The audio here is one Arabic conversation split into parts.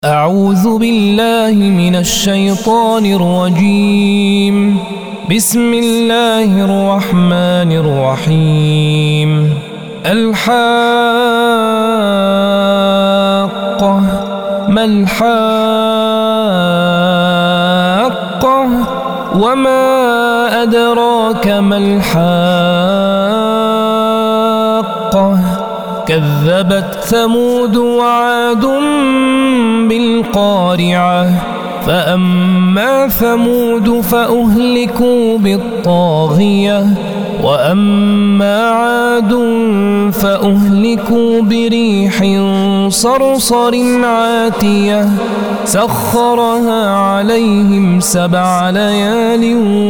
أعوذ بالله من الشيطان الرجيم. بسم الله الرحمن الرحيم. الحاقة ما الحاقة وما أدراك ما الحاقة كذبت ثمود وعاد بالقارعة فأما ثمود فأهلكوا بالطاغية وأما عاد فأهلكوا بريح صرصر عاتية سخرها عليهم 7 ليال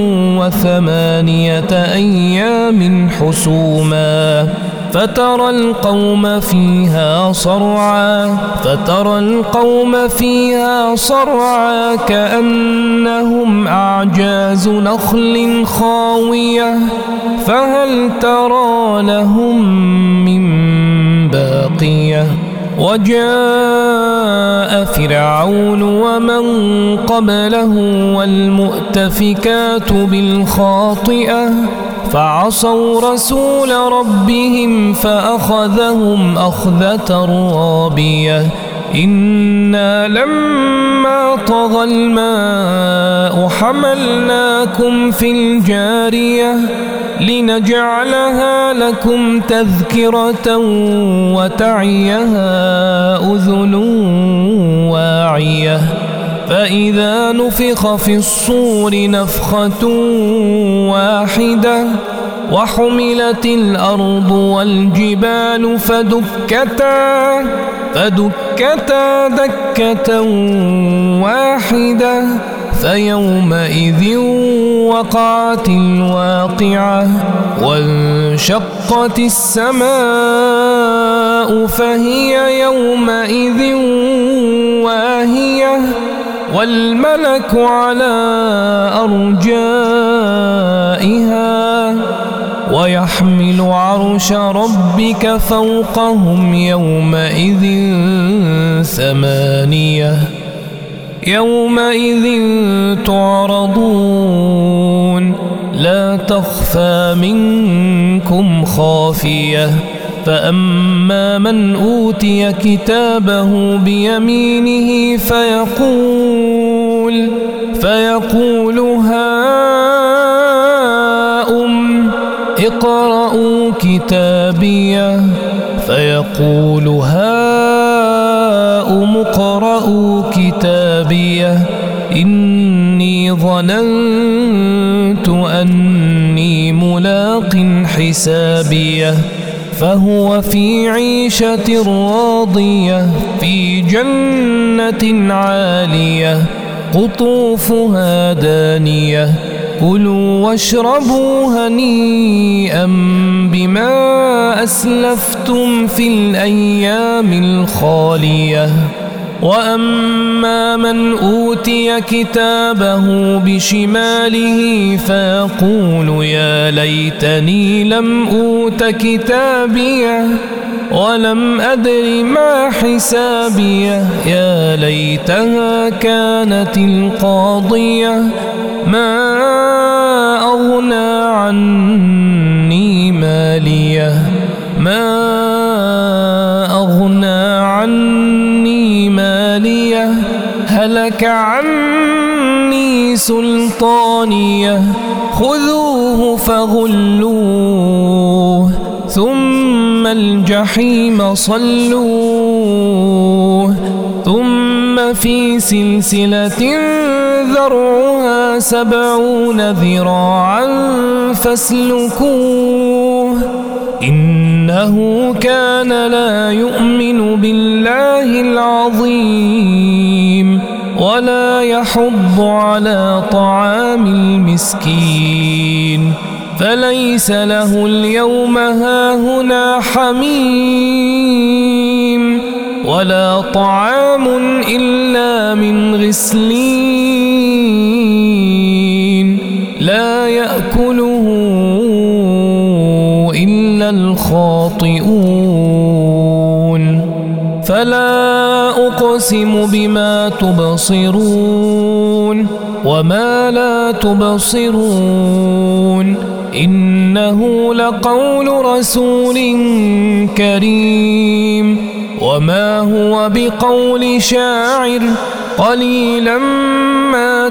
و8 أيام حسوما فترى القوم فيها صرعى كأنهم أعجاز نخل خاوية فهل ترى لهم من باقية وجاء فرعون ومن قبله والمؤتفكات بالخاطئة فعصوا رسول ربهم فأخذهم أخذة رابية إنا لما طغى الماء حملناكم في الجارية لنجعلها لكم تذكرة وتعيها أذن واعية فإذا نفخ في الصور نفخة واحدة وحملت الأرض والجبال فدكتا دكة واحدة فيومئذ وقعت الواقعة وانشقت السماء فهي يومئذ واهية والملك على أرجائها ويحمل عرش ربك فوقهم يومئذ 8 يومئذ تعرضون لا تخفى منكم خافية فأما من أوتي كتابه بيمينه فيقول هاؤم اقرءوا كتابيه فيقول هاؤم اقرءوا كتابيه إني ظننت أني ملاق حسابيه فهو في عيشة راضية في جنة عالية قطوفها دانية كلوا واشربوا هنيئا بما أسلفتم في الأيام الخالية وأما من أوتي كتابه بشماله فيقول يا ليتني لم أوت كتابيه ولم أدر ما حسابيه يا ليتها كانت القاضية ما أغنى عني ماليه هلك عني سلطانيه خذوه فغلوه ثم الجحيم صلوه ثم في سلسلة ذرعها 70 ذراعا فاسلكوه إنه كان لا يؤمن بالله العظيم ولا يحض على طعام المسكين فليس له اليوم هاهنا حميم ولا طعام إلا من غسلين لا يأكله إلا الخاطئون فلا أقسم بما تبصرون وما لا تبصرون إنه لقول رسول كريم وما هو بقول شاعر قليلا ما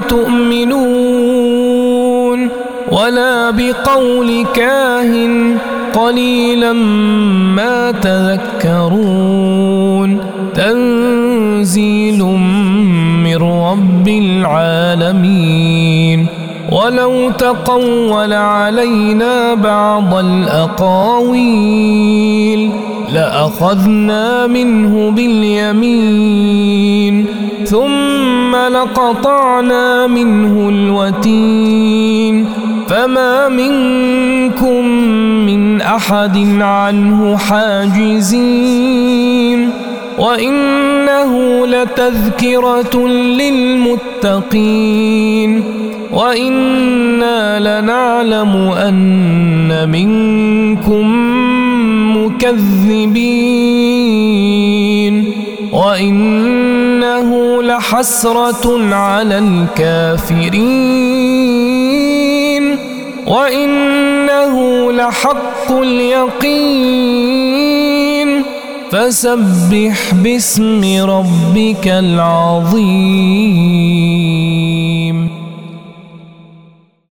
تؤمنون ولا بقول كاهن قليلا ما تذكرون تنزيل من رب العالمين ولو تقول علينا بعض الأقاويل لأخذنا منه باليمين ثم لقطعنا منه الوتين فما منكم من أحد عنه حاجزين وإنه لتذكرة للمتقين وإنا لنعلم أن منكم مكذبين وإنه لحسرة على الكافرين وإنه لحق اليقين فسبح باسم ربك العظيم.